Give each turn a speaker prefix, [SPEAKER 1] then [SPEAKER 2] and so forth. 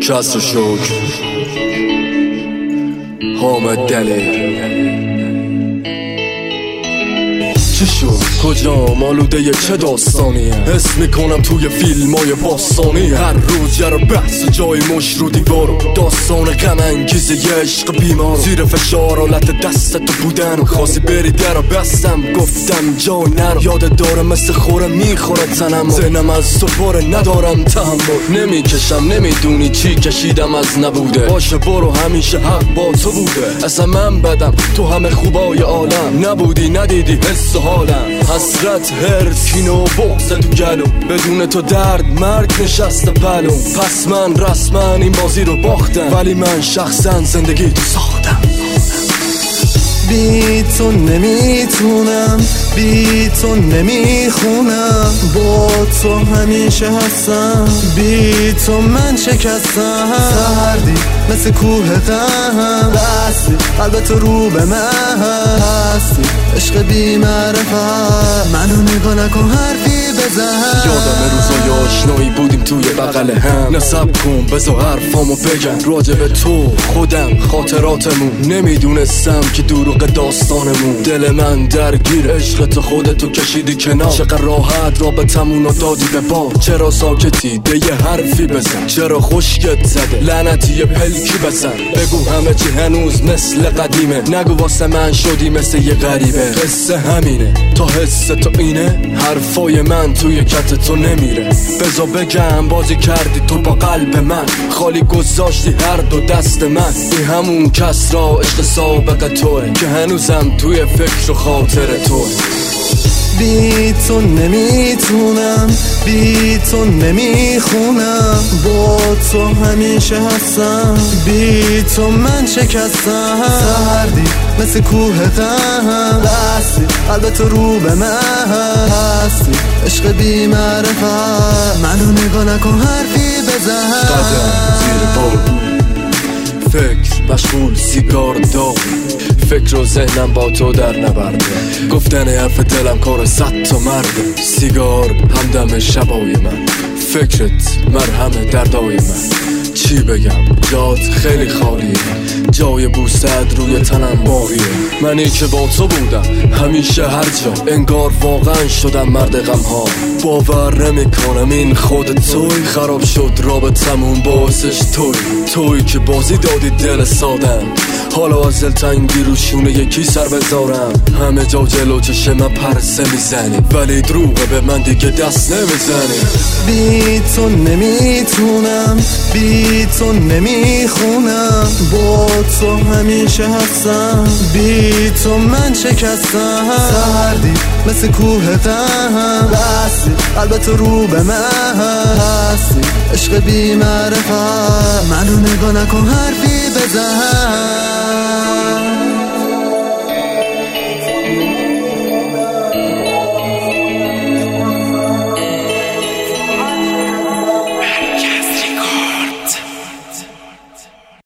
[SPEAKER 1] کسر شکر حامد دلی. چی شد؟ کجا؟ مالوده چه داستانیه؟ حس میکنم توی فیلمای باستانی. هر روز یه بحث جای مش رو دیوارو، داستان غم انگیز یه عشق بیمار. زیر فشار حالت دستت بودن، خواستی بری در بستم گفتم جا نرو. یاد دارم مثل خوره میخوره تنم، ذهنم از تو پاره ندارم تحمل. نمیکشم نمیدونی چی کشیدم از نبوده. باشه برو همیشه حق با تو بوده. اصلا من بدم تو همه خوبای عالم نبودی ندیدی حس حالم. حسرت هرس کینه و بغض تو گلو، بدون تو درد مرگ نشسته پلو. پس من رسما این بازی رو باختم، ولی من شخصا زندگی تو ساختم.
[SPEAKER 2] بی تو نمیتونم، بی تو نمیخونم، با تو همیشه هستم، بی تو من شکستم. سردی مثل کوه غم، بستی قلبت رو به من هستی. عشق بی معرفت، منو نگاه نکن حرفی بزن.
[SPEAKER 1] یادم روزای آشنایی بودیم توی بغل هم. نصب کن بذار حرفامو بگم راجع به تو خودم خاطراتمون. نمیدونستم که دروغ داستانمون. دل من درگیر عشق تو خودتو کشیدی کنار. چقدر راحت رابطمونو دادی به باد. چرا ساکتی ده یه حرفی بزن. چرا خشکت زده لعنتی یه پلکی بزن. بگو همه چی هنوز مثل قدیمه. نگو واسه من شدی مثل یه غریبه. قصه همینه تا حس تو اینه. حرفای من توی کت تو نمیره. بذار بگم بازی کردی تو با قلب من، خالی گذاشتی هر دو دست من. این همون کس را عشق سابق توه که هنوزم توی فکر و خاطر توه.
[SPEAKER 2] بی تو نمیتونم، بی تو نمیخونم، با تو همیشه هستم، بی تو من شکستم. سردی مثل کوه غم، بستی قلبت رو به من هستی. عشق بی معرفت، منو نگاه نکن حرفی بزن.
[SPEAKER 1] قدم زیر بار فکر مشغول سیگار داغ، فکر و ذهنم با تو در نبرده. گفتن حرف دلم کار 100 تا مرده. سیگار همدم شبای من، فکرت مرهم دردای من. چی بگم جات خیلی خالیه، جای بوست روی تنم باقیه. منی که با تو بودم همیشه هر جا، انگار واقعا شدم مرد غم ها. باور نمیکنم این خود توی. خراب شد رابطمون باعثش توی که بازی دادی دل سادم. حالا از دلتنگی رو شونه یکی سر بذارم. همه جا جلو چشم من پرسه میزنی، ولی دروغه به من دیگه دست نمیزنی.
[SPEAKER 2] بی تو نمیتونم، بی تو نمیخونم، با تو همیشه هستم، بی تو من شکستم. سردی مثل کوه غم، بستی قلبت رو به من هستی. عشق بی معرفت، منو نگاه نکن حرفی بزن.